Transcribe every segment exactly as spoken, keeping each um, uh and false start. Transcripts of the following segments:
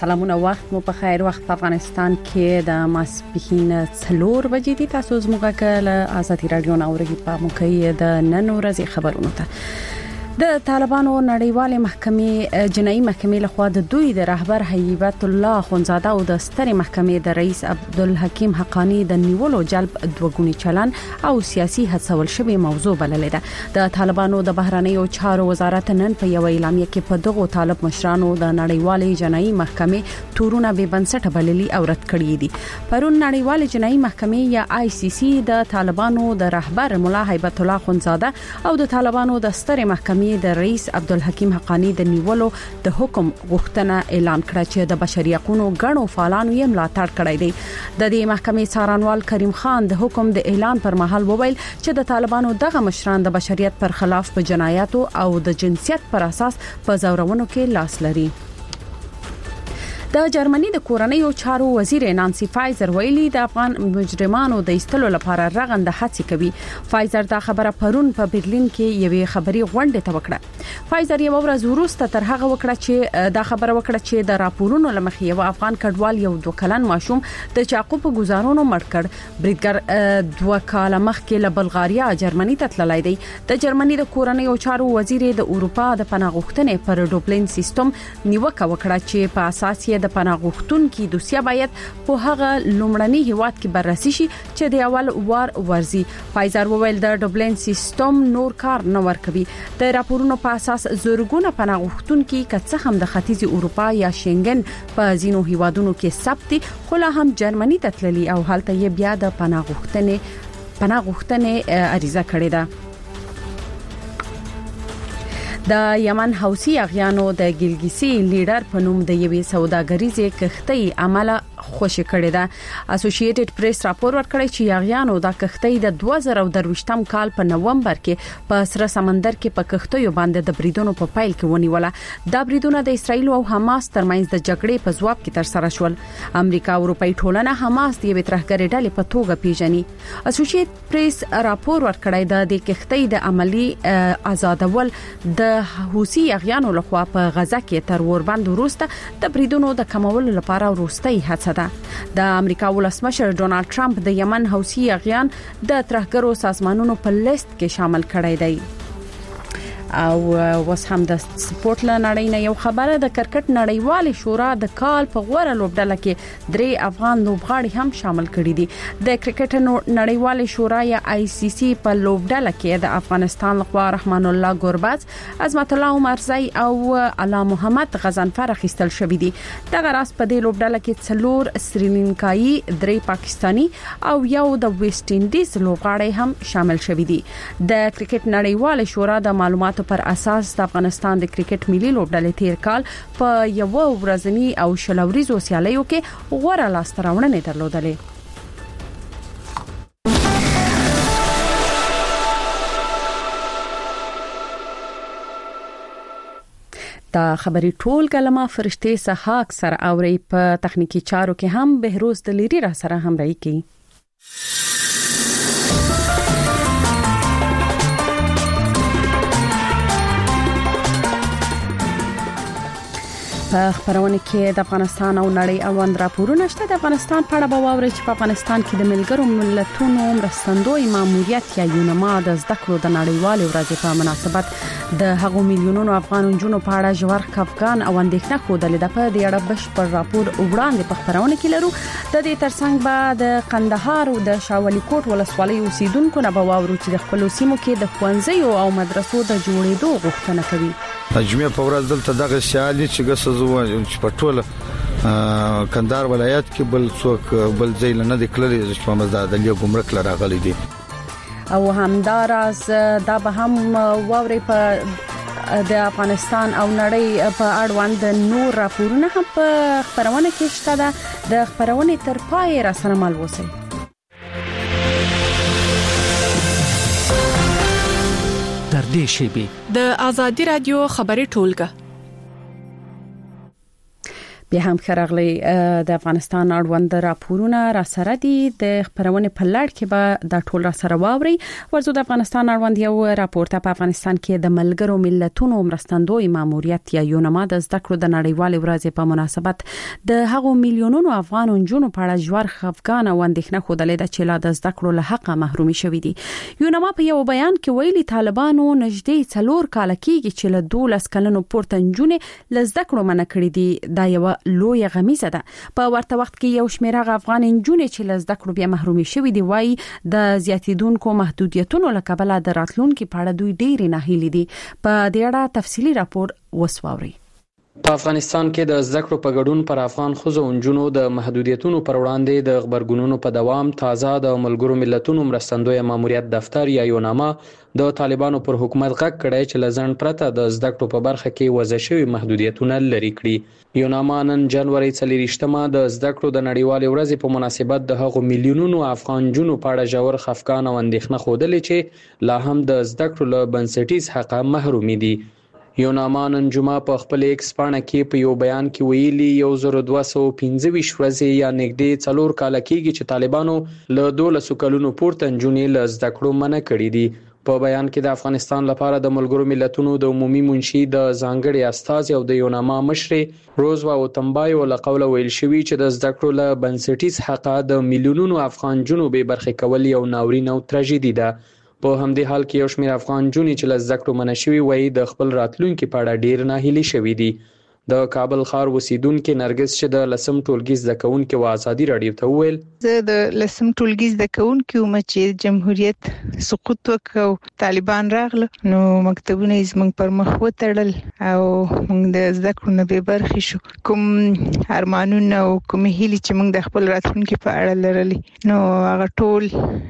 سلامونه، وخت مو په خیر. وخت په افغانستان کې د ماسپښین څلور بجې دي. تاسو زموږه کله آزادي رادیو ناوړي په موکې د نن ورځې خبرونه ته د طالبانو نړیوال محکمې جنایي محکمې لخوا د دوی د رهبر هیبت الله خونزاده او د سترې محکمې د رئیس عبدالحکیم حقانی د نیولو جلب دوګونی چلن او سیاسي هڅول شوی موضوع بللې ده. د طالبانو د بهرنیو چارو وزارت نن په یو اعلامیه کې په دغه طالب مشرانو د نړیوال جنایي محکمې تورونه به بنسټ بللي او رد کړی دي. پرون نړیوال جنایي محکمې یا آی سی سی د طالبانو د رهبر مولا هیبت الله خونزاده او د طالبانو د سترې محکمې د رئیس عبدالحکیم حقانی د نیولو د حکم غوښتنه اعلان کړه چې د بشري حقوقو غړو فعالانو یې ملاتړ کړی دی. د دې محکمې څارنوال کریم خان د حکم د اعلان پر مهال وویل چې د طالبانو دغه مشران د بشریت پر خلاف په جنایاتو او د جنسیت پر اساس په زورونو کې لاس لري. د جرمني د کورنیو چارو وزیر نانسی فایزر ویلي د افغان مجرمانو د ایستلو لپاره رغنده هڅې کوي. فایزر دا خبره پرون په برلین کې یوې خبري غونډه ته وکړه. فایزر یو ورځ وروسته تر هغه وکړه چې دا خبره وکړه چې د راپورونو لمخې یو افغان کډوال یو دوه کلن ماشوم د چاقو په گزارونو مړ کړ. بریدګر دوه کاله مخکې له بلغاریا جرمني ته تللی دی. د جرمني د کورنیو چارو وزیر د اروپا د پناه غوښتنې پر ډوبلین سیستم نیوکه وکړه چې په اساس یې د پناه غوښتونکو دوسیه باید په هغه لومړني هیواد کې بررسي شي چې د اول وار ورزي. فایزر وویل د ډوبلین سیستم نور کار نه ورکوي. د راپورونو په اساس زورګونه پناه غوښتونکو کڅ هم د ختیځ اروپا یا شنګن په ځینو هیوادونو کې ثبت خو لا هم جرمني ته تللي او هلته یې بیا د پناه غوښتنې پناه غوښتنې عریضه کړې ده. د یمن حوثي اغیانو د ګلګیسي لیډر په نوم د یوې سوداګریزې کښتۍ عمله خوشی کړې ده. اسوسییټډ پریس راپور ورکړی چې اغیانو د کښتۍ د دوه زره درویشتم کال په نومبر کې په سره سمندر کې په کښتیو باندې د بریدونو په پایل کې ونیوله. دا بریدونه د اسرایل او حماس ترمنځ د جګړې په ځواب کې تر سره شول. امریکا او اروپאי ټولنه حماس د یوې ترهګرۍ ډلې په توګه پیژني. اسوسییټډ پریس راپور ورکړی د د کښتۍ د عملی آزادول د حوثي اغیانو لخوا په غزه کې تر وربند وروسته د بریدونو د کمولو لپاره وروستۍ هڅه ده. د امریکا ولسمشر ډونالد ټرمپ د یمن حوثي اغیان د ترهګرو سازمانونو په لیست کې شامل کړی دی. او وس هم د سپورت لنړۍ نه یو خبره د کرکټ نړیوال شورا د کال په غوړه لوبډله کې درې افغان لوبغاړي هم شامل کړي دي. د کرکټ نړیوال شورا یا آی سی سی په لوبډله کې د افغانستان لخوا رحمان الله ګورباز، عظمت الله عمرزی او علا محمد غزنفر اخیستل شوی دي. دغه راس په دې لوبډله کې څلور سریلانکایي، درې پاکستانی او یو د ویسټ انډیز لوبغاړي هم شامل شوی دي. د کرکټ نړیوال شورا د معلوماتو پر اساس د افغانستان د کرکټ ملي لوبډلې تیر کال په یو ورځنی او شلوريزو سیالیو کې غوړه لاسته راوړنې درلودلې. دا خبري ټول کلمه فرشتي سحاق سره اوري. په تخنیکی چارو کې هم بهروز دلیری را سره همراهي کوي. په خبرونه کې د افغانستان او نړۍ اړوند راپورونه شته. د افغانستان په اړه به واورئ چې په افغانستان کې د ملګرو ملتونو مرستندوی ماموریت یا یونما د زده کړو د نړیوال ورځې په مناسبت د هغو میلیونونو افغان جنونو په اړه ژور خفګان او اندېښنه خوده لیده. په دې اړه بشپړ راپور وړاندې په خبرونه کې لرو. د دې ترڅنګ به د قندهار او د شاولي کوټ ولسوالۍ اوسیدونکو نه به واورو چې د خپل سیمو کې د ښوونځیو او مدرسو د جوړېدو غوښتنه کوي. اجمه په ورځ دلته دغه سیالي چې ګسزو چې په ټوله کندهار ولایت کې بل څوک بل ځای نه د کلري چې په مزاد د ګمرک لراغلي دي. او همداراز دا به هم واوري په د افغانستان او نړۍ په اړوند نور راپورونه هم په خبرونه کې شته. د خبرونه تر پای را سره مل وسی. در دې شیبه د آزادی رادیو خبري ټولګه به هم خرغلی د افغانستان اړوند راپورونه را سره دي د خبرونه په لړ کې به د ټول را سره واوري ورزو د افغانستان اړوند یو راپورټ په افغانستان کې د ملګرو ملتونو مرستندوی ماموریت یا یونما د زده کړو د نړیوال ورځې په مناسبت د هغو میلیونونو افغان جنونو په اړه جوړ خفقان او اندېښنه خوده چې لا د زده کړو له حقه محرومي شوې دي. یونما په یو بیان کې ویلي طالبانو نږدې څلور کال کېږي چې له دولس کلنو پورته جنونو له زده کړو منع کړې دي. دا یو لوی غمیزه ده. په ورته وخت کې یو شمېر افغان جنونو چې له زده کړو بیا محرومي شوي دي وایي د زیاتیدونکو محدودیتونو له کبله د راتلونکو په اړه دوی ډېر ناهیلي دي. په دې اړه تفصیلی راپور وسواوري. په افغانستان کې د زده کړو په ګډون پر افغان ښځو او نجونو د محدودیتونو پر وړاندې د خبرګونونو په دوام تازه د ملګرو ملتونو مرستندوی ماموریت دفتر یا یونما د طالبانو پر حکومت غږ کړی چې لزن پرته د زده کړو په برخه کې وضع شوی محدودیتونه لري کړي. یونما نن جنوري څلورویشتمه د زده کړو د نړیوال ورځې په مناسبت د هغو میلیونونو افغان جنونو په اړه ژور خفقان او اندېښنه خوده چې لا هم د زده کړو له بنسټیز حقه محرومي دي. یونما نن جمعه په خپل ایکس پاڼه کې په یو بیان کې ویلي یو زر دوه سوه پنځه ویشت ورځې یا نږدې څلور کاله کېږي چې طالبانو له دولسو کلونو پورته نجونې له زده کړو منع کړي دي. په بیان کې د افغانستان لپاره د ملګرو ملتونو د عمومي منشي د ځانګړي استازي او د یونما مشر روزوا او تمبایو له قوله ویل شوی چې د زده کړو له بنسټیز حقه د میلیونونو افغان جنونو به برخه کول یو ناورین او تراژیدي ده. په همدې حال کې یو شمېر افغان جنونې چې له زده کړو منع شوي وایي د خپل راتلونکي په اړه ډېر ناهیلي شوي دي. د کابل ښار اوسیدونکو نرګس چې د لسم ټولګي زده کوونکو و ازادي رادیو ته وویل زه د لسم ټولګي زده کوونکو م چې جمهوریت سقوط وکړ طالبان راغله نو مکتبونه یې زموږ پر مخ وتړل او موږ د زده کړو نه بې برخې شو. کوم ارمانونه او کوم هیلې چې موږ د خپل راتلونکي په اړه لرلي نو هغه ټول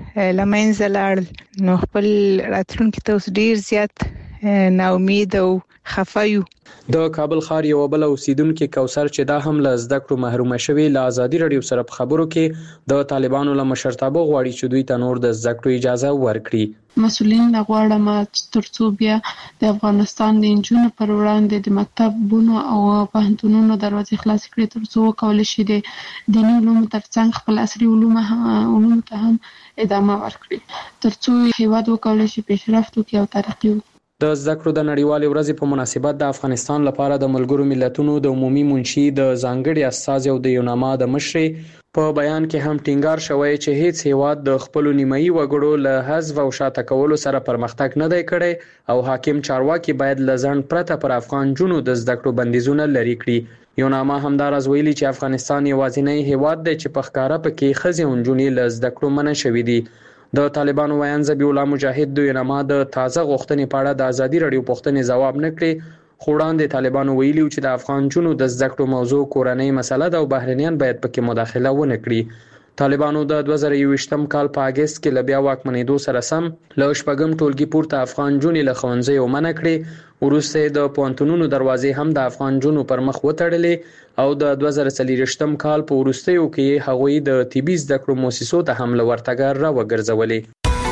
لمنځه لاړل. نو خپل راتلونکي ته اوس ډیر زیات نا امید او خفه یو. د کابل ښار یو بل اوسیدونکو کوثر چې دا هم له زده کړو محروم شوی له ازادي رادیو سره په خبرو کې د طالبانو له مشرتابه غواړي چې دوی ته نور د زده کړو اجازه ورکړي. مسؤلین غواړم ترڅو بیا د افغانستان د انجونو پر وړاندې د مکتبونو او پوهنتونونو دروازې خلاص کړي ترڅو وکولای شي د دیني علومو ترڅنګ خپل عصري علوم علوم ته هم ادامه ورکړي ترڅو هیواد وکولای شي پیشرفت وکړي او ترقی وکړي. د زده کړو د نړیوال ورځې په مناسبت د افغانستان لپاره د ملګرو ملتونو د عمومي منشي د ځانګړي استازي او د یونما د مشر په بیان کې هم ټینګار شوی چې هیڅ هیواد د خپل نیمایي وګړو له حذف او شاته کولو سره پرمختګ نه دی کړی او حاکم چارواکي باید لزن پرته پر افغان جنونو د زده کړو بندیزونه لري کړي. یونما همدارز ویلي چې افغانستان یوازینی هیواد دی چې په ښکاره پکې ښځې او نجونې له زده کړو منع شوي دي. د طالبانو ویان ذبیح الله مجاهد د یونما د تازه غوښتنې په اړه د ازادي رادیو پوښتنې ځواب نه کړي. خو وړاندې طالبانو ویلي چې د افغان جنونو د زده کړو موضوع کورنۍ مسله ده او بهرنیان باید پکې مداخله ونه کړي. طالبانو د دوه زره یوویشتم کال په اگست کې له بیا واکمنېدو سره سم له شپږم ټولګي پورته افغان جنونې له ښوونځیو منع کړي. وروسته د پوهنتونونو دروازې هم د افغان جنونو پر مخ وتړلې او د دوه زره څلورویشتم کال په وروستیو کې هغوی د طبي زده کړو مؤسسو ته هم له ورتګ را وګرځولې.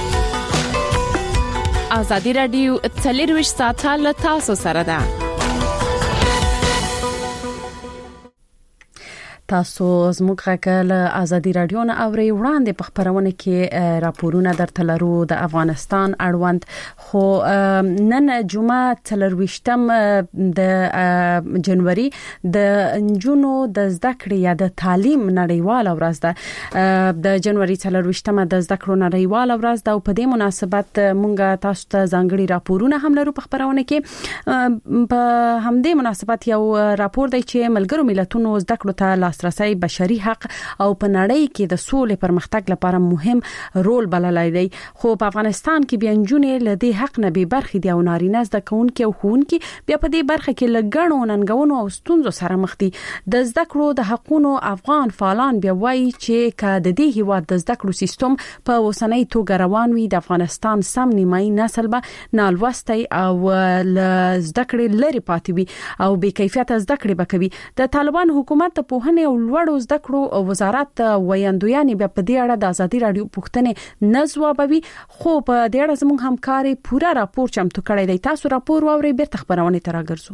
ازادي رادیو څلورویشت ساعته له تاسو سره ده. تاسو زموږ غږ له ازادي رادیو نه اوري. وړاندې په خبرونه کې راپورونه درته لرو د افغانستان اړوند خو نن جمعه څلورویشتم د جنوري د جنونو د زده کړې یا د تعلیم نړیواله ورځ ده. د جنوري څلورویشتمه د زده کړو نړیواله ورځ ده او په دې مناسبت مونږ تاسو ته ځانګړي راپورونه هم لرو په خبرونه کې. په همدې مناسبت یو راپور دی چې ملګرو ملتونو زده کړو ته لاس لاسرسي بشري حق او په نړۍ کې د سولې پرمختګ لپاره مهم رول بللای دی. خو په افغانستان کې بیا نجونې له دې حق نه بې برخې دي او نارینه زده کوونکي او ښوونکي بیا په دې برخه کې له ګڼو ننګونو او ستونزو سره مخ دي. د زده کړو د حقونو افغان فعالان بیا وایي چې که د دې هیواد د زده کړو سیستم په اوسنۍ توګه روان وي د افغانستان سم نیمایي نسل به نالوستی او له زده کړې لري پاتې وي او بې کیفیته زده کړې به کوي. د طالبان حکومت د پوهنې او لوړو زده کړو وزارت ویاندویانې بیا په دې اړه د ازادي رادیو پوښتنې نه ځوابوي. خو په دې اړه زموږ همکاري پوره راپور چمتو کړی دی. تاسو راپور واورئ بیرته خبرونه ته راګرځو.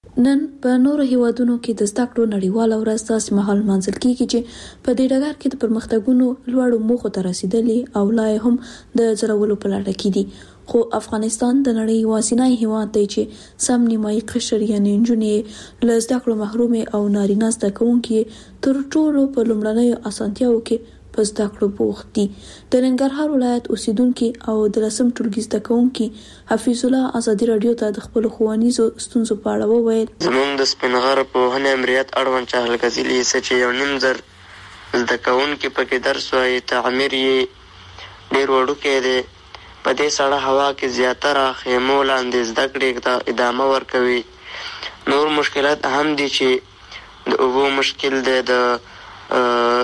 نن په نورو هیوادونو کې د زده کړو نړیواله ورځ داسې مهال منځل کیږي چې په دې ډګر کې د پرمختګونو لوړو موخو ته رسیدلي او لا هم د ځلولو په لټه کې دي. خو افغانستان د نړۍ یوازینی هیواد دی چې سم نیمایي قشر یعنې نجونې له زده کړو محرومې او نارینه زده کوونکي تر ټولو په لومړنیو اسانتیاوو کې په زده کړو بوخت دي. د ننګرهار ولایت اوسیدونکي او د لسم ټولګي زده کوونکي حفیظ الله ازادي رادیو ته د خپل ښوونیزو ستونزو په اړه وویل. زموږ د سپینغر پوهنې امریت اړوند چهل غزلي څه چې یو نیم زر زده کوونکي پکې درس وایي، تعمیر یې ډېر وړوکی دی. په دې سړه هوا کې زیاتره خیمو لاندې زده کړې ته ادامه ورکوي. نور مشکلات هم دي چې د اوبو مشکل دی، د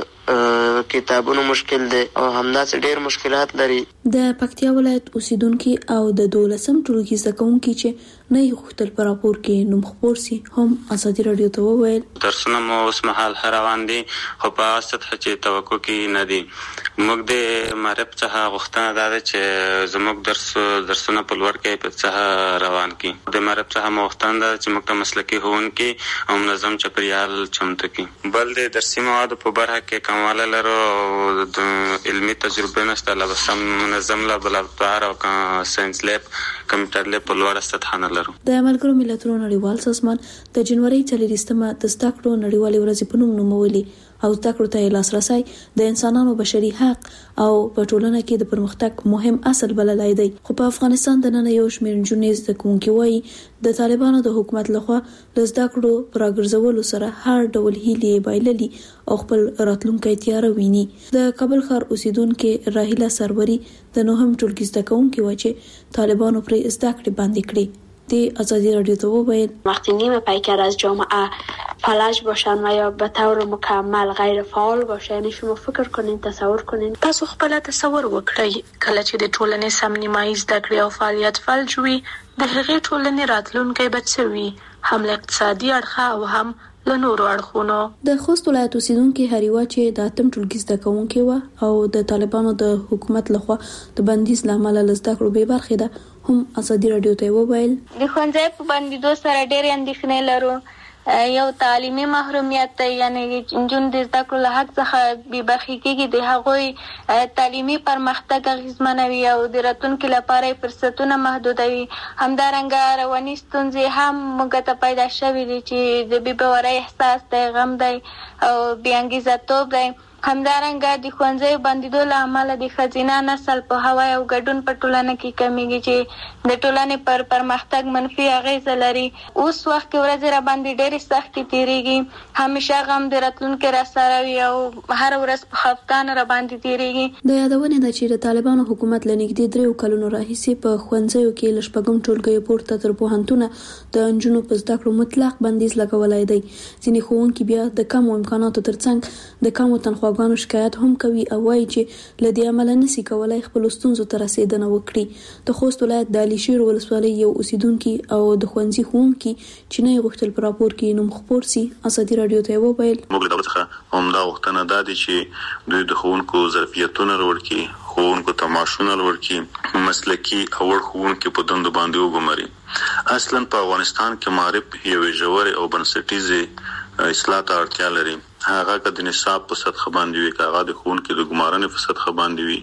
کتابونو مشکل دی او همداسې ډېر مشکلات لري. د پکتیا ولایت اوسیدونکي او د دولسم ټولګي زده کوونکي چې نه یې غوښتل په راپور کې نوم خپور سي هم ازادي رادیو ته وویل. درسونه مو اوس مهال ښه روان دي خو په هغه سطحه چې توقع کې نه دي. موږ د معرب څخه غوښتنه دا ده چې زموږ درس درسونه په لوړ کیفیت څخه روان کړي. د معرب څخه مو غوښتنه ده چې موږ ته مسلکي ښوونکي او منظم چاپیریال چمتو کړي. بل د درسي موادو په برخه کې کموالی لرو او د علمي تجربې نشته، لا به سم منظم لابراتوار او ساینس لیب کمپیوټر لیب په لوړه سطحه نه لرو. د ملګرو ملتونو نړیوال سازمان د جنوري څلورویشتمه د زده کړو نړیوالې ورځې په نوم نومولي او زده کړو ته لاسرسی د انسانانو بشري حق او په ټولنه کې د پرمختګ مهم اصل بللای دی. خو په افغانستان د نن یو شمېر نجونې زده کوونکي وایي د طالبانو د حکومت لخوا د زده کړو پر راګرځولو سره هر ډول هیلې بایللي او خپل راتلونکی تیاره ویني. د کابل ښار اوسیدونکي راهیله سروري د نهم ټولګي زده کوونکي و چې طالبانو پر زده کړې باندې کړې. د ازادی رادیو ته وویل وقتی نیمه پیکر از جامعه فلج باشن و یا به طور مکمل غیر فعال باشه، یعنی شما فکر کنین، تصور کنین، تاسو خپل تصور وکړئ کله چې د ټولنې سم نیمایي زده کړې او فعالیت فلج وي، د هغې ټولنې راتلونکی به څه وي، هم له اقتصادي اړخه او هم له نورو اړخونو. د خوست ولایت اوسیدونکي هریوا چې د اتم ټولګي زده کوونکي و او د طالبانو د حکومت لخوا د بندیز لامل له زده کړو بې برخې ده هم ازادي رادیو ته وویل. د ښوونځي په بندیدو سره ډېرې اندېښنې لرو. یو تعلیمي محرومیت دی، یعنی نجونې د زده کړو له حق څخه بې برخې کېږي، د هغوی تعلیمي پرمختګ اغېزمنوي او د راتلونکي لپاره یې فرصتونه محدودوي. همدارنګه رواني ستونزې هم موږ ته پیدا شوي دي چې د بې باورۍ احساس دی، غم دی او بې انګیزه توب دی. همدارنګه د ښوونځیو بندیدو له امله د ښځینه نسل په هوا او ګډون په ټولنه کې کمیږي چې د ټولنې پر پرمختګ منفي اغیزه لري. اوس وخت کې ورځې را باندې ډېرې سختې تېرېږي، همیشه غم د راتلونکي را سره وي او هره ورځ په خفګان را باندې تېرېږي. د یادونې ده چې د طالبانو حکومت له نږدې دریو کلونو راهیسې په ښوونځیو کې له شپږم ټولګیو پورته تر پوهنتونه د نجونو په زده کړو مطلق بندیز لګولی دی. ځینې ښوونکي بیا د کمو امکاناتو ترڅنګ د کمو تنخوا ګانو شکایت هم کوي او وایي چې له دې عمله نشي کولای خپل ستونزو ته رسیدنه وکړي. د خوست ولایت د علي شیر ولسوالۍ یو اوسیدونکي او د ښوونځي ښوونکي چې نه یې غوښتل په راپور کې نوم خپور سي ازادي رادیو ته وویل. موږ له دولت څخه همدا غوښتنه ده چې دوی د ښوونکو ظرفیتونه لوړ کړي، ښوونکو ته معاشونه لوړ کړي، مسلکي او وړ ښوونکي په دندو باندې وګماري. اصلا په افغانستان کې معرب یوې ژورې او بنسټیزې اصلاح ته اړتیا لري. هغه که د نصاب په سطح باندې وي، که هغه د ښوونکي د ګمارنې په سطح باندې وي،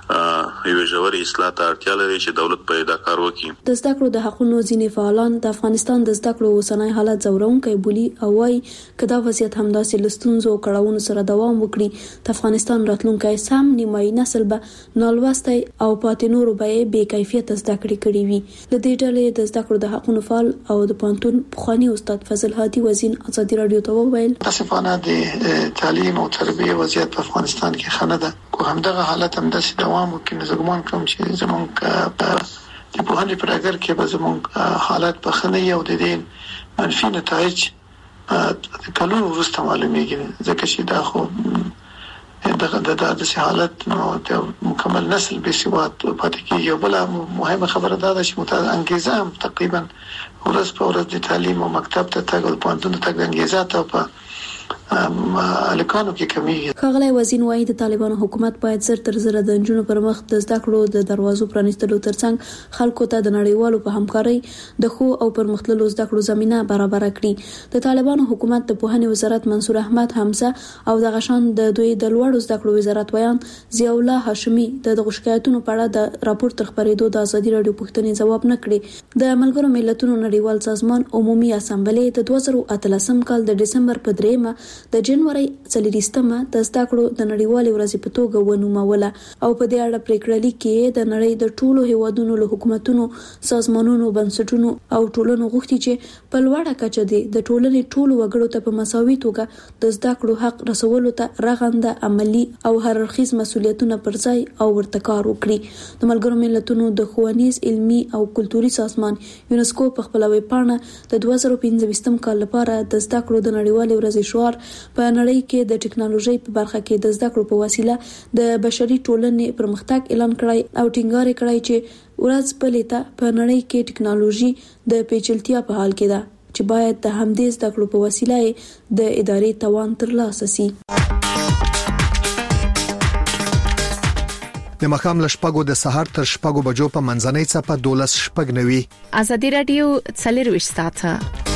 یوې ژورې اصلاح ته اړتیا لري چې دولت په دا کار وکړي. د زده کړو د حقونو ځینې فعالان د افغانستان د زده کړو اوسنی حالت ځورونکی بولي او وایي که دا وضعیت همداسې له ستونزو او کړاوونو سره دوام وکړي، د افغانستان راتلونکی سم نیمایي نسل به نالوستی او پاتې نورو به یې بې کیفیته زده کړې کړې وي. له دې ډلې د زده کړو د حقونو فعال او د پوهنتون پخواني استاد فضل هادي وزین ازادي رادیو ته وویل متاسفانه د تعلیم او تربیه وضعیت په افغانستان کې خنه ده. کو همدغه حالت هم داسې دوام وکړي نو زه ګمان کوم چې زموږ په د پوهنې په ډګر کې به زموږ حالت په خنه یو د دې منفي نتایج د کلونو وروسته معلومیږي، ځکه چې دا خو دغه د داسې حالت نو د مکمل نسل بې سواد پاتې کېږي. او بله مهمه خبره دا ده چې متعدد انګیزه هم تقریبا ورځ په ورځ د تعلیم او مکتب ته تګ او پوهنتون ته تګ انګیزه ته په الکانو کې کمیږي. ښاغلی وزین وايي د طالبانو حکومت باید زر تر زر د نجونو پر مخ د زده کړو د دروازو پرانیستلو ترڅنګ خلکو ته د نړیوالو په همکارۍ د خو او پرمختللو زده کړو زمينه برابر کړي. د طالبانو حکومت د پوهنې وزارت منصور احمد حمزه او د غشان د دوی د لوړو زده کړو وزارت ویان ضیاء الله هاشمي د دغه شکایتونو په اړه د راپور تر خبرېدو د ازادي رادیو پوښتنې ځواب نه کړي. د ملګرو ملتونو نړیوال سازمان عمومي اسامبلې د دوه زره اتلسم کال د دسمبر په دریمه د جنوري څلورویشتمه د زده کړو د نړیوالې ورځې په توګه ونوموله او په دې اړه پریکړه لیکي د نړۍ د ټولو هیوادونو له حکومتونو، سازمانونو، بنسټونو او ټولنو غوښتي چې په لوړه کچه د ټولنې ټولو وګړو ته په مساوي توګه د زده کړو حق رسولو ته رغنده عملی او هررخیز مسولیتونه پر ځای او ورته کار وکړي. د ملګرو ملتونو د ښوونیز، علمي او کلتوري سازمان یونسکو په خپل ویب پاڼه د دوه زره پنځه کال لپاره د زده کړو د نړیوالې ورځې شعار په نړۍ کې د ټکنالوژي په برخه کې د زده کړو په وسیله د بشري ټولنې پرمختګ اعلان کړی او ټینګار کړی چې ورځ بلې ته په نړۍ کې ټکنالوژي د پیچلتیا په حال کې ده چې باید د همدې زده کړو په وسیله د ادارې توان ترلاسه شي. د مخام لشپګو د سحر تر شپګو بجو په منځنۍ څپه دولس شپګ نوي. ازادي رادیو څلور ساعته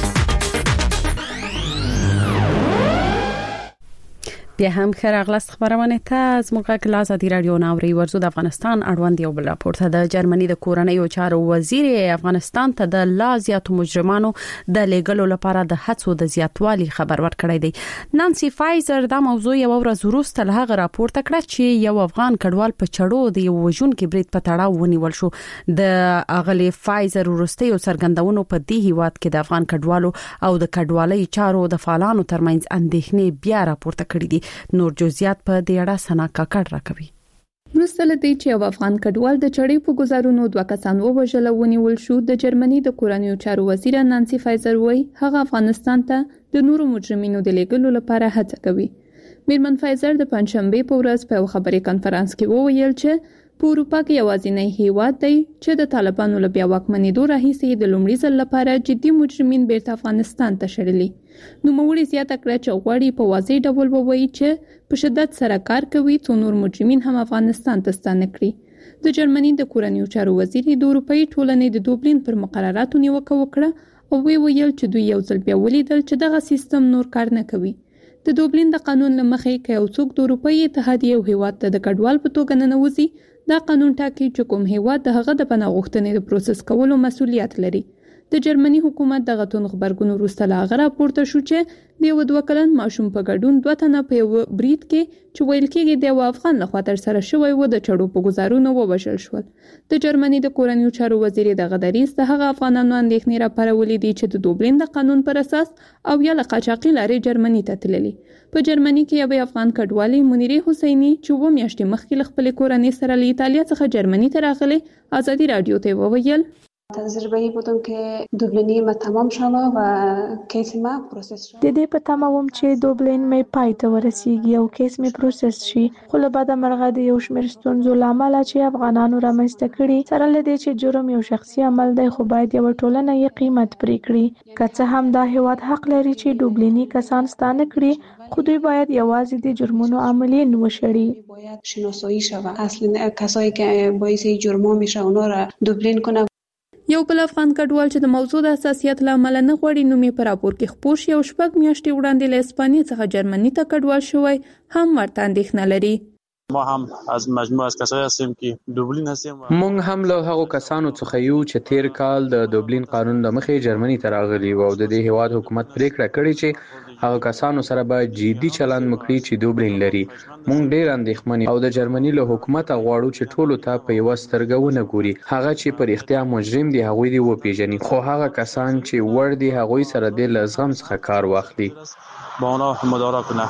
بیا هم خراغلاست خبرونه ته از موږ کله ازادي رادیو ناوړي ورزو د افغانستان اړوند یو بل راپور ته د جرمني د کورنۍ چارو وزیر افغانستان ته د لازیاتو مجرمانو د لیګلو لپاره د هڅو د زیاتوالي خبر ورکړی دی. نانسي فایزر د موضوع یو ورځ وروسته له هغه راپور ته کړ چې یو افغان کډوال په چړو د یو وژون کې برید په تړاو ونیول شو. د اغلی فایزر ورسته یو څرګندونو په دې هیواد کې د افغان کډوالو او د کډوالۍ چارو د فعالانو ترمنځ اندېښنې بیا راپورته کړې دي. نور جزئیات په دې اړه سنا کاکړ راکوي. وروسته له دې چې یو افغان کډوال د چړې په گزارونو دوه کسان ووژل او ونیول شو، د جرمني د کورنیو چارو وزیر نانسي فایزر وایي هغه افغانستان ته د نورو مجرمینو د لیږلو لپاره هڅه کوي. میرمن فایزر د پنځشنبه په ورځ په خبري کانفرنس کې وویل چې په اروپا کې یوازینی هیواد دی چې د طالبانو له بیا واکمنېدو راهیسې د لومړي ځل لپاره جدي مجرمین بیرته افغانستان ته شړلي. نوموړي زیاته کړه چې غواړي په واضح ډول ووایي چې په شدت سره کار کوي څو نور مجرمین هم افغانستان ته ستانه کړي. د جرمني د کورنیو چارو وزیر د اروپאי ټولنې د دوبلین پر مقرراتو نیوکه وکړه او وی ویل چې دوی یو ځل بیا ولیدل چې دغه سیستم نور کار نه کوي. د دوبلین د قانون لمخې کې یو څوک د اروپאי اتحادیې او هیواد ته د کډوال په توګه ننوځي، دا قانون ټاکي چې کوم هیواد د هغه د پناه غوښتنې د پروسس کولو مسؤلیت لري. د جرمني حکومت دغه تون خبرګون وروسته لا غره پورته شو چې د یو دوه کلن ماشوم په ګډون دوه تنه په یو برید کې چې ویل کېږي د یو افغان لخوا تر سره شوی و د چړو په گزارونو ووژل شول. د جرمني د کورنیو چارو وزیر دغه دریځ د هغه افغانانو اندېښنې راپارولې دي چې د دوبلین د قانون پر اساس او یا له قاچاقي لارې جرمني ته تللي. په جرمني کې یو افغان کډوالي منیره حسیني چې و میاشتې مخکې له خپلې کورنۍ سره له ایتالیا څخه جرمني ته راغلی ازادي رادیو ته وویل تجربه‌ای بودم که دوبلینی ما تمام شوه و کیس ما پروسس شد. د دې په تمه وم چې دوبلین مې پای ته ورسیږي او کیس مې پروسس شي، خو له بده مرغه د یو شمېر ستونزو له امله چې افغانانو رامنځته کړي، سره له دې چې جرم یو شخصي عمل دی خو باید یوه ټولنه یې قیمت پرې کړي. که څه هم دا هیواد حق لري چې دوبلینی کسان ستانه کړي، خو دوی باید یوازې د جرمونو عاملین وشړي. باید شناسایی شوه اصلا کسایی که باعث جرم‌ها میشه اونا را دوبلین کنه. یو بل افغان کډوال چې د موضوع د حساسیت له امله نه غواړي نوم یې په راپور کې خپور شي او شپږ میاشتې وړاندې له اسپانیا څخه جرمني ته کډوال شوی هم ورته اندېښنه لري. ما هم از مجموعه از کسایی هستیم که دوبلین هستیم. مونږ هم له هغو کسانو څخه یو چې تیر کال د دوبلین قانون د مخې جرمني ته راغلي او د دې هیواد حکومت پریکړه کړې چې هغه کسانو سره به جدي چلند وکړي چې دوبلین لري. مونږ ډېر اندېښمن او د جرمني له حکومت غواړو چې ټولو ته په یوه سترګه ونه ګوري. هغه چې پر اختیا مجرم دي هغوی دې وپیژني، خو هغه کسان چې وړ دي هغوی سره دې له زغم څخه کار واخلي. با اونا مدارا کنه.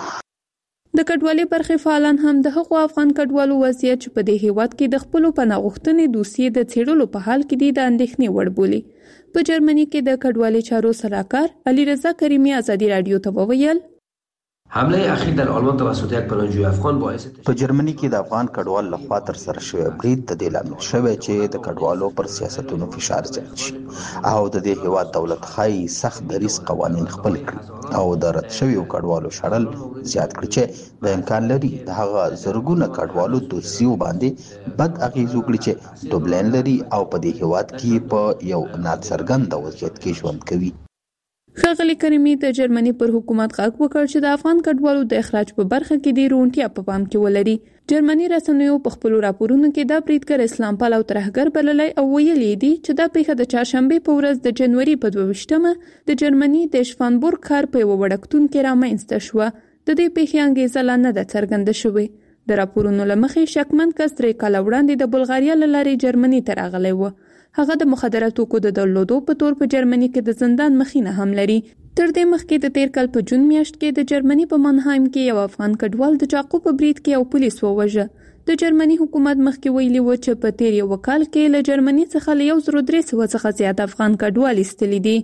د کډوالۍ برخې فعالان هم د هغو افغان کډوالو وضعیت چې په دې هیواد کې د خپلو پناه غوښتنې دوسیې د څېړلو په حال کې دي د اندېښنې وړ بولي. په جرمني کې د کډوالۍ چارو سلاکار علي رضا کریمي ازادي رادیو ته وویل حمله اخیر در آلمان توسط یک پناهجوی افغان باعث په جرمني کې د افغان کډوال لخوا تر سره شوی برید د دې لامل شوی چې د کډوالو پر سیاستونو فشار زیات شي او د دې هیواد دولت خای سخت دریس قوانين خپل کړي او د رد شویو کډوالو شړل زیات کړي چې د امکان لري د هغه زرګونه کډوالو دوسیو باندې بد اغیز وکړي چې دوبلین لري او په دې هیواد کې په یو ناڅرګند وضعیت کې ژوند کوي. ښاغلي کریمي د جرمني پر حکومت غږ وکړ چې د افغان کډوالو د اخراج په برخه کې د روڼتیا په پام کې ولري. جرمني رسنیو په خپل راپورونو کې دا بریدګر اسلام پال او ترهګر بللی او ویلي دي چې دا پیښه د چهارشنبه په ورځ د جنوري په دوه ویشتمه د جرمني د شفانبورګ ښار په یو وړکتون کې رامنځته شوه. د دې پیښې انګیزه لا نه ده څرګنده شوې. د راپورونو له مخې شکمن کس درې کاله وړاندې د بلغاریا له لارې جرمني ته راغلی و. هغه د مخدره توکو د درلودو په تور په جرمني کې د زندان مخینه هم لري. تر دې مخکې د تیر کال په جون میاشت کې د جرمني په منهایم کې یو افغان کډوال د چاقو په برید کې یو پولیس ووژه. د جرمني حکومت مخکې ویلي و چې په تیر یو کال کې له جرمني څخه له یو زر درې سوه څخه زیات افغان کډوال ایستلي دي.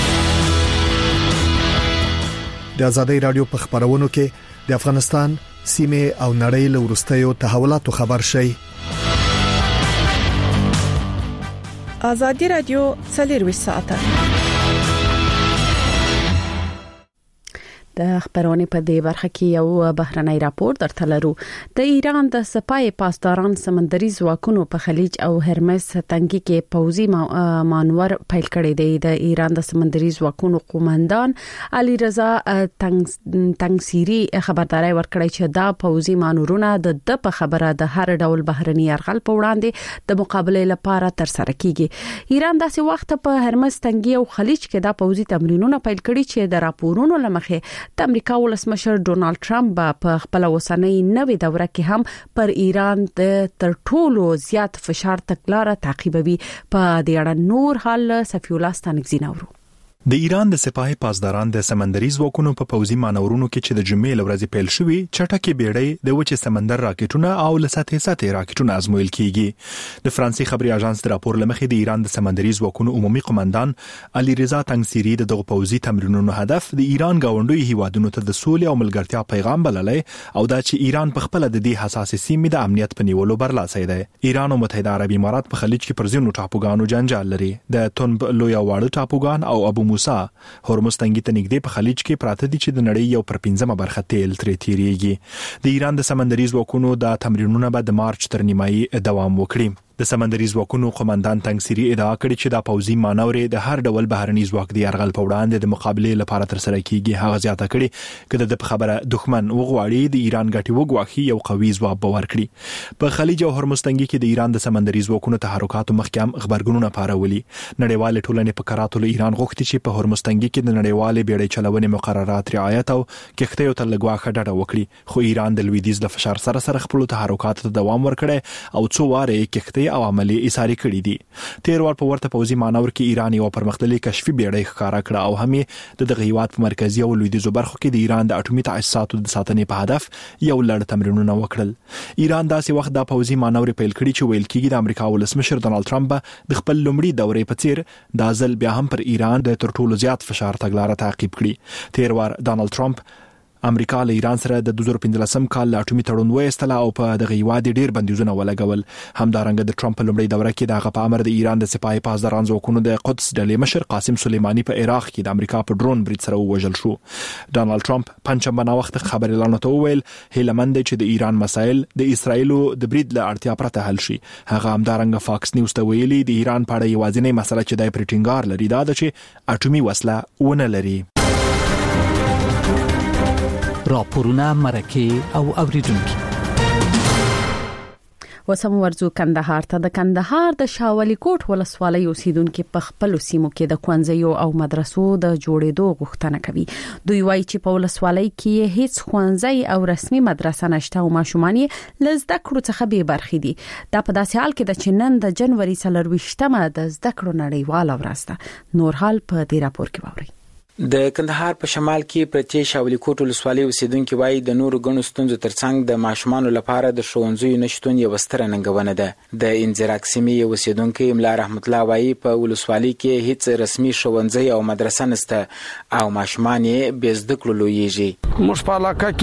د ازادي رادیو په خبرونو کې د افغانستان سیمه او نړۍ له وروستیو تحولاتو خبر شي. ازادي رادیو څلور ساعته د خبرونه په دې برخه کې یو بهرنی راپور درته لرو. د ایران د سپای پاسداران سمندري ځواکونو په خلیج او هرمز تنګي کې پوزي مانور پیل کړی دی. د ایران د سمندري ځواکونو قومندان علي رضا تنگسيري خبرداري ورکړی چې دا پوزي مانورونه د په خبره د هر ډول بهرني يرغل په وړاندې د مقابله لپاره تر سره کیږي. ایران داسې وخت په هرمز تنګي او خلیج کې دا پوزي تمرینونه پیل کړي چې د راپورونو لمخې د امریکا ولسمشر ډونالد ټرمپ په خپل وسنۍ نوې دوره کې هم پر ایران د تر ټولو زیات فشار تګلارې تعقیبوي. په دې اړه نور حال صفی الله ستانکزی نورو. د ایران د سپاه پاسداران د سمندري ځواکونو په پوزي مانورونو کې چې د جمعې لورځې پیل شوې چټکې بیړۍ د وچه سمندر راکټونه او لساتې ساتې راکټونه ازمویل کیږي. د فرانسې خبري اژانس د راپور لمخې د ایران د سمندري ځواکونو عمومي قومندان علي رضا تنگسيري دغه پوزي تمرینونو هدف د ایران گاونډي هیوادونو ته د سولې او ملګرتیا پیغام بللی او دا چې ایران په خپل د دې حساسې سیمې د امنیت په نیولو برلاسي دی. ایران او متحده عربي امارات په خلیج کې پر ځینو ټاپوګانو جنجال لري. د تونب لوی واړه ټاپوګان او ابو موسی هرمز تنګي ته نږدې په خلیج کې پراته دي چې د نړۍ یو پر پنځمه برخه تیل ترې تیریږي. د ایران د سمندري ځواکونو د تمرینونو به د مارچ تر نیمایي دوام وکړي. د سمندري ځواکونو قومندان تنگسيري ادعا کړې چې دا پوزي مانورې د هر ډول بهرني ځواک د يرغل په وړاندې د مقابله لپاره تر سره کیږي. هغه زیاته کړې کله د خبره دښمن وغواړي د ایران ګټي وګواخي یو قوي ځواب باور کړي. په خلیج او هرمز تنګي کې د ایران د سمندري ځواکونو تحرکات مخکام خبرګونونه پارولي. نړیوال ټولنې په کراتو له ایران غوښتي چې په هرمز تنګي کې د نړیوال بیړۍ چلونې مقررات رعایت او کښتیو ته لګواخه ډډه وکړي. خو ایران د لویدیز له فشار سره سره خپل تحرکات ته دوام ورکړي او څو واره کښتۍ او عملی ایثار کړي دي. تیر ور په ورته پوزي مانور کې ایران یو پرمختللي کشفي بیړۍ ښکارا کړه او هم د دغه هیواد په مرکزی او لویدیزو برخو کې د ایران د اټومي تاسیساتو د ساتنې په هدف یو لړ تمرینونه وکړل. ایران داسې وخت د پوزي مانور پیل کړي چې ویل کېږي د امریکا ولسمشر ډونالد ټرمپ د خپل لومړي دورې په څیر د ځل بیا هم پر ایران د تر ټولو زیات فشار تګلارې تعقیب کړي. تیر ور ډونالد ټرمپ امریکا له ایران سره د دوه زره پنځلسم کال له اټومي تړون وایستله او په دغه هیواد ډیر بندیزونه ولګول. همدارنګه د ټرمپ لومړی دوره کې دغه په امر د ایران د سپاه پاسداران ځواکونو د قدس ډلې مشر قاسم سلیمانی په عراق کې د امریکا په ډرون برید سره ووژل شو. ډونالد ټرمپ پنځمبه نا وخت خبر اعلان ته ویل هیلمند چې د ایران مسایل د اسرایل د برید له اړتیا پرته حل شي. هغه همدارنګه فاکس نیوز ته ویلي د ایران په اړه یوازینی مسله چې د پریټینګار لري دا ده چې اټومي وسله ونه لري. راپورونه مرکه او اوریدونکو وسم ورزو کندهار ته. د کندهار د شاولی کوټ ولسوالۍ اوسیدونکو په خپل سیمو کې د ښوونځیو او مدرسو د جوړېدو غوښتنه کوي. دوی وایي چې په ولسوالۍ کې هیڅ ښوونځی او رسمي مدرسه نشته او ماشومان یې له زده کړو څخه بې برخې دي. دا په داسې حال کې د چې نن د جنوري څلور ویشتمه د زده کړو نړیواله ورځ ده. نور حال په دې راپور کې واورئ. د کندهار په شمال کې پرتې شاولي کوټ ولسوالۍ اوسیدونکو وایي د نورو غنو ستونزو ترڅنګ د ماشومانو لپاره د ښوونځیو نشټون یو ستره ننګونه ده. د انزراک سیمې اوسیدونکو املا رحمت الله وایي په ولسوالۍ کې هیڅ رسمي ښوونځی او مدرسه نشته او ماشومان یې بې زده کړو لویږي. موږ په علاقه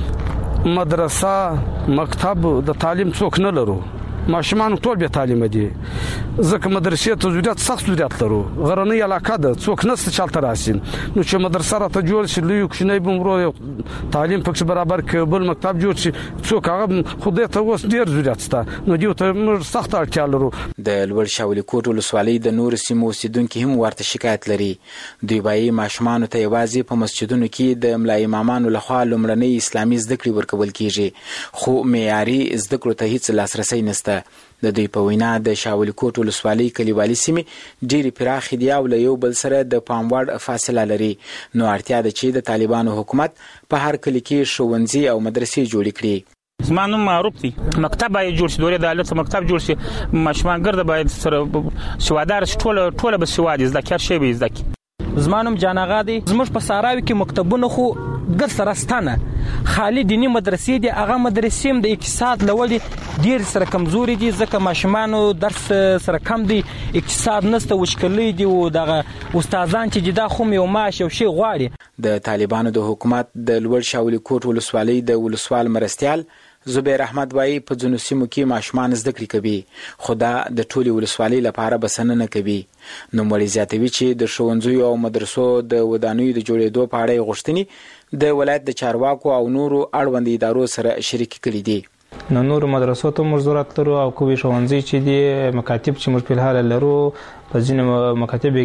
کې مدرسه مکتب د تعلیم څوک نه لرو. ماشومان ټول به تعلیم دي ځکه مدرسې ته ضرورت سخت ضرورت لرو. غرنۍ علاقه ده څوک نشته چلته راشي نو چې مدرسه راته جوړ شي لوی کوچنی بمرو تعلیم پکې برابر کې بل مکتب جوړ شي څوک هغه خوده ته اوس ډیر ضرورت شته نو دیو ته موږ سخت اړتیا لرو. د لوړ شاولي کوټ ولسوالۍ د نور سیمو اوسیدونکو هم ورته شکایت لري. دوی وايي ماشومان ته یوازې په مسجدونو کې د املا امامانو لخوا لومړنۍ اسلامي زده کړې ورکول کیږي خو معیاري زده کړو ته هیڅ لاسرسي نشته. د دوی په وینا د شاولي کوټ ولسوالۍ کلیوالي سیمې ډېرې پراخې دي او له یو بل سره د پام وړ فاصله لري نو اړتیا ده چې د طالبانو حکومت په هر کلي کې ښوونځي او مدرسې جوړې کړي. زما نوم معروف دی. مکتب باید جوړ شي دورې د عدالت مکتب جوړ شي ماشومان ګرده باید سره سوادار شي ټوله ټوله به سواد زده کړي شي به زده کړي. زما نوم جان آغا دی. زموږ په ساراوي کې مکتبونه خو ګر سره ستانه خالي دینی مدرسې دي هغه مدرسې د اقتصاد لولې ډیر سره کمزوري دي ځکه ماشومانو درس سره کم دي اقتصاد نسته وشکلې دي او دغه استادان چې دا خو یو معاش او شی غواړي. د طالبانو د حکومت د لوړ شاولي کوټ ولسوالۍ د ولسوال مرستيال زبیر احمد وایي په ځینو سیمو کې ماشومان زده کړې کوي خو دا د ټولې ولسوالۍ لپاره بسنه نه کوي. نوموړی زیاتوي چې د ښوونځیو او مدرسو د ودانیو د جوړېدو په اړه یې غوښتنې د ولایت د چارواکو او نورو اړوند ادارو سره شریک کړي دي. نو نور مدرسو ته موږ ضرورت لرو او کومې ښوونځي چې دي مکاتب چې موږ په الحال لرو په ځینو مکاتب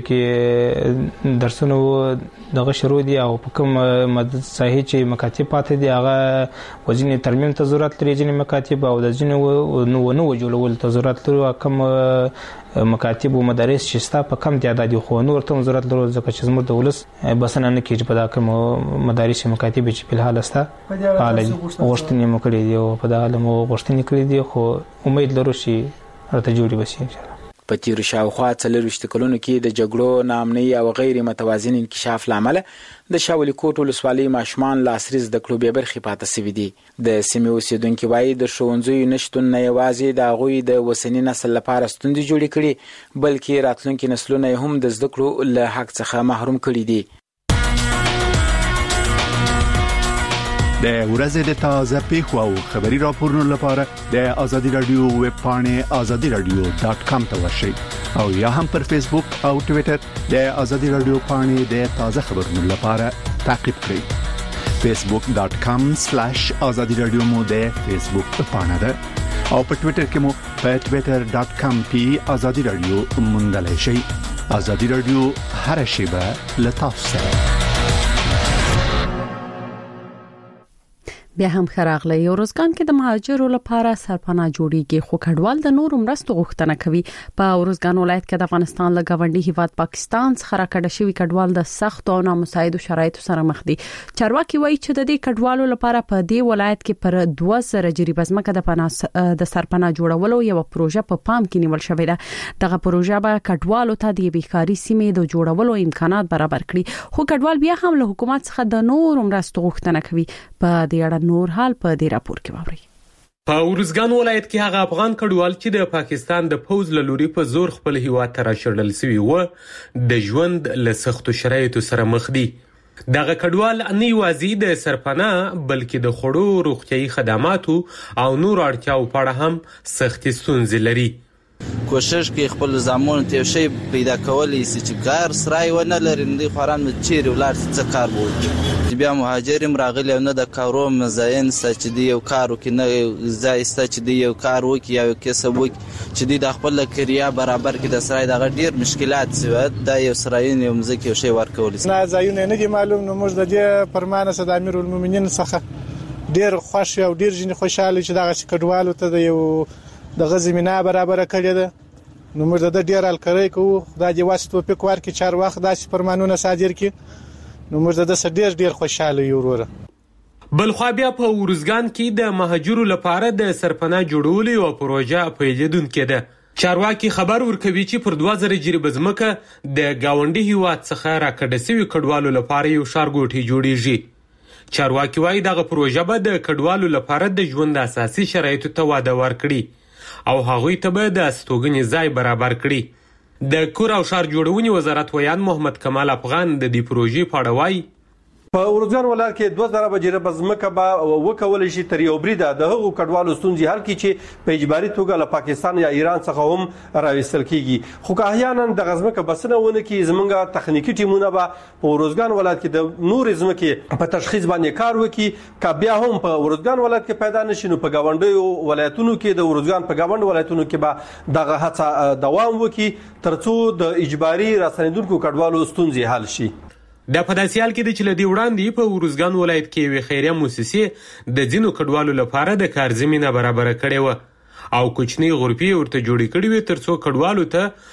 کې درسونه دغه شروع دي او په کوم صحیح چې مکاتب پاتې دي هغه وزینې ترمیم ته ضرورت لري ځینې مکاتب او د ځینې نو نو جوړول ته ضرورت لري کوم مکاتب او مدارس چې ستا په کم تعداد خو نور ته ضرورت لري ځکه چې زموږ د ولس بسنه نه کیږي په دا کوم مدارس مکاتب چې په الحال ستا حال غوښتنې مو کړې دي او په دا حال مو غوښتنې کړې دي خو امید لرو چې راته جوړي وشي ان شاء الله. په تیرو شاوخوا څلورویشت کلونو کې د جګړو ناامنۍ او غیر متوازن انکشاف لامل د شاولي کوټ ولسوالۍ ماشومان له عصري زده کړو بې برخې پاتې سوي دي. د سیمې اوسیدونکي وایي د ښوونځیو نشتون نه یوازې د هغوی د اوسني نسل لپاره ستونزې جوړې کړي بلکې راتلونکي نسلونه هم د زده کړو له حق څخه محروم کړي دي. د ورځې د تازه پیښو او خبري راپورونو لپاره د آزادي رادیو ویب پاڼه آزادي رادیو ډاټ کام ته ورشئ او یا هم پر فیسبوک او ټوئیټر د آزادي رادیو پاڼه د تازه خبرونو لپاره تعقیب کړئ. فیسبوک ډاټ کام سلیش آزادي رادیو مو د فیسبوک پاڼه ده او په ټوئیټر کې مو په ټوئیټر ډاټ کام پی آزادي رادیو موندلای شئ. آزادي رادیو هر شیبه له تاسو سره. بیا هم خراغله یو روزګان کې د مهاجرو لپاره سرپناه جوړیږي خو کډوال د نورو مرستو غوښتنه کوي. په روزګان ولایت کې د افغانستان له ګاونډي هیواد پاکستان څخه راکړه شوی کډوال د سخت او نامساعد شرایطو سره مخ دي. چارواکي وایي چې د دې کډوالو لپاره په دې ولایت کې پر دوه زره جریبه ځمکه د پناه د سرپناه جوړولو یو پروژه په پام کې نیول شوې ده. دغه پروژه به کډوالو ته د بیکاری سیمې د جوړولو امکانات برابر کړي خو کډوال بیا هم له حکومت څخه د نورو مرستو غوښتنه کوي. په دې اړه نور حال په دې راپور کې واوري. په ورزګان ولایت کې هغه افغان کډوال چې د پاکستان د پوز له لوري په زور خپل هیواد ته راشړل شوی و د ژوند له سختو شرایطو سره مخ دي. دغه کډوال نه یوازې د سرپناه بلکې د خوړو روغتيایي خدماتو او نور اړتیاو په اړه هم سختې ستونزې لري. کوشش کې خپل زامن ته شی پیدا کولای شي چې کار سرای ونه لري نه خوران چیرې ولر څه کار وکړي. بیا مهاجر راغلی نه د کارو مزاین سچ دی یو کارو کې نه ځای سچ دی یو کار وکي یا کسب وکي چې د خپل کریا برابر کې د سرای دغه ډیر مشکلات سوه د یو سرای یو مزکه شی ورکول نه ځایونه نه دی معلوم نو موږ د دې پرمانه صد امیر المؤمنین څخه ډیر خوش او ډیر جن خوشاله چې دغه کډوالو ته د یو دغه زمينه برابر کړی ده نو موږ د ډیر الکرای کوو خدای دې واسطه په کوار کې چار وخت داسې فرمانونه صادر کړي نو موږ د ډیر ډیر خوشاله یو وروره. بل خو بیا په ورزګان کې د مهاجرو لپاره د سرپناه جوړولو او پروژه پیلېدونکې ده چارواکي خبر ورکوي چې پر دوه زره جریبه ځمکه د ګاونډي هیواد څخه راکډه سوي کډوالو لپاره یو ښارګوټی جوړیږي. چارواکي وایي دغه پروژه به د کډوالو لپاره د ژوند اساسي شرایطو ته واده ورکړي او هغوی ته به د استوګنې ځای برابر کړي. د کور او ښار جوړونې وزارت ویان محمد کمال افغان د دې پروژې په اړه وایي په ارزګان ولایت کې دوه زره جریبه ځمکه به وکولی شي تر یو بریده د هغو کډوالو ستونزې حل کړي چې په اجباري توګه له پاکستان یا ایران څخه هم راویستل کیږي. خو که احیانا دغه ځمکه بسنه ونه کړي زموږ تخنیکي ټیمونه به په ارزګان ولایت کې د نورې ځمکې په تشخیص باندې کار وکړي. که بیا هم په ارزګان ولایت کې پیدا نشي نو په ګاونډیو ولایتونو کې د ارزګان په ګاونډ ولایتونو کې به دغه هڅه دوام وکړي ترڅو د اجباري راستنیدونکو کډوالو ستونزې حل شي. دا په داسې حال کې ده چې له دې وړاندې په ارزګان ولایت کې یوې خیریه موسسې د ځینو کډوالو لپاره د کار زمینه برابره کړې وه او کوچنۍ غرفې ورته جوړې کړې وې تر څو کډوالو ته